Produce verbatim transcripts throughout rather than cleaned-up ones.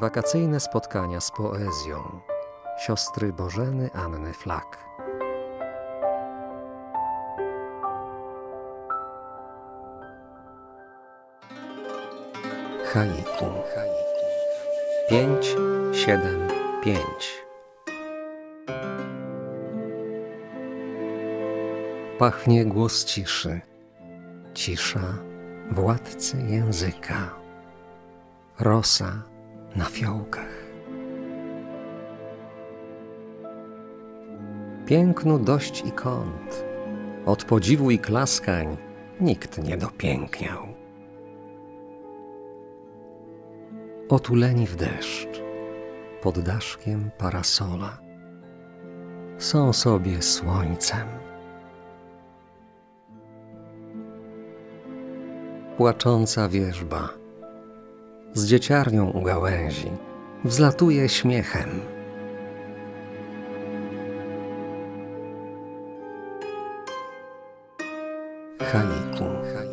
Wakacyjne spotkania z poezją siostry Bożeny Anny Flak. Haiku pięć, siedem, pięć. Pachnie głos ciszy, cisza władcy języka, rosa na fiołkach. Pięknu dość i kąt, od podziwu i klaskań nikt nie dopiękniał. Otuleni w deszcz, pod daszkiem parasola, są sobie słońcem. Płacząca wierzba z dzieciarnią u gałęzi wzlatuje śmiechem. Haiku.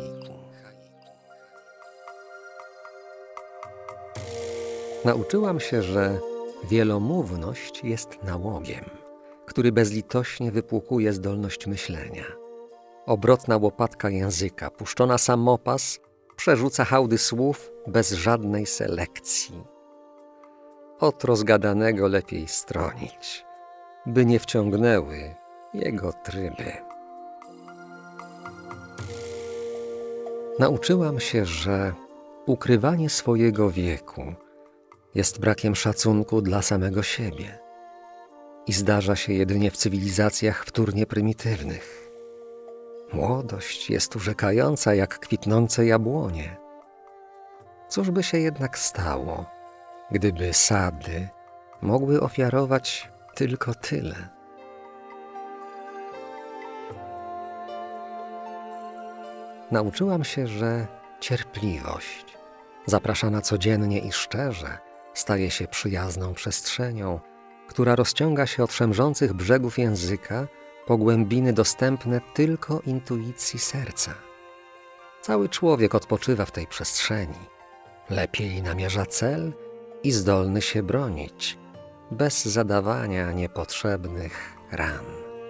Nauczyłam się, że wielomówność jest nałogiem, który bezlitośnie wypłukuje zdolność myślenia. Obrotna łopatka języka, puszczona samopas, przerzuca hałdy słów bez żadnej selekcji. Od rozgadanego lepiej stronić, by nie wciągnęły jego tryby. Nauczyłam się, że ukrywanie swojego wieku jest brakiem szacunku dla samego siebie i zdarza się jedynie w cywilizacjach wtórnie prymitywnych. Młodość jest urzekająca jak kwitnące jabłonie. Cóż by się jednak stało, gdyby sady mogły ofiarować tylko tyle? Nauczyłam się, że cierpliwość, zapraszana codziennie i szczerze, staje się przyjazną przestrzenią, która rozciąga się od szemrzących brzegów języka po głębiny dostępne tylko intuicji serca. Cały człowiek odpoczywa w tej przestrzeni, lepiej namierza cel i zdolny się bronić, bez zadawania niepotrzebnych ran.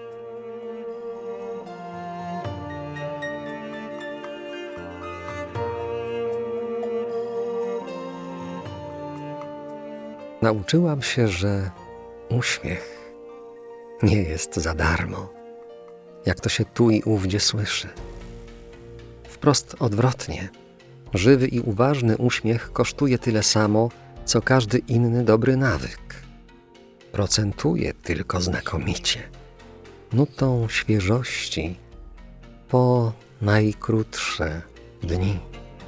Nauczyłam się, że uśmiech nie jest za darmo, jak to się tu i ówdzie słyszy. Wprost odwrotnie, żywy i uważny uśmiech kosztuje tyle samo, co każdy inny dobry nawyk. Procentuje tylko znakomicie, nutą świeżości po najkrótsze dni.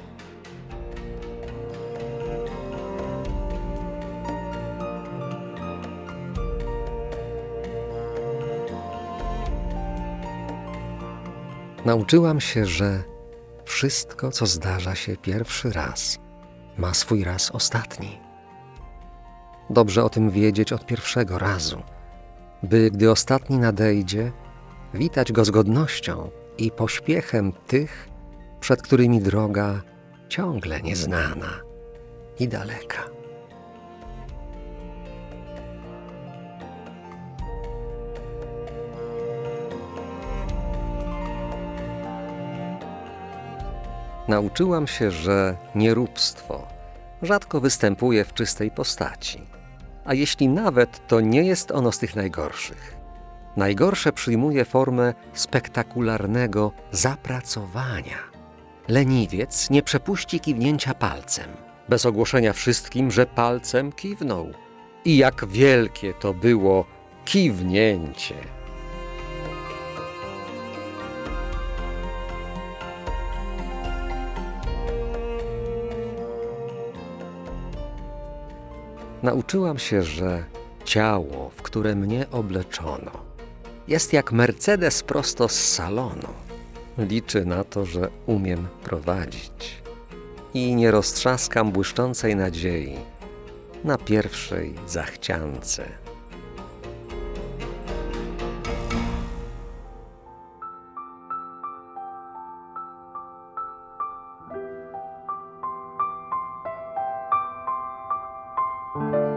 Nauczyłam się, że wszystko, co zdarza się pierwszy raz, ma swój raz ostatni. Dobrze o tym wiedzieć od pierwszego razu, by, gdy ostatni nadejdzie, witać go z godnością i pośpiechem tych, przed którymi droga ciągle nieznana i daleka. Nauczyłam się, że nieróbstwo rzadko występuje w czystej postaci, a jeśli nawet, to nie jest ono z tych najgorszych. Najgorsze przyjmuje formę spektakularnego zapracowania. Leniwiec nie przepuści kiwnięcia palcem, bez ogłoszenia wszystkim, że palcem kiwnął. I jak wielkie to było kiwnięcie! Nauczyłam się, że ciało, w które mnie obleczono, jest jak Mercedes prosto z salonu. Liczy na to, że umiem prowadzić i nie roztrzaskam błyszczącej nadziei na pierwszej zachciance. Thank you.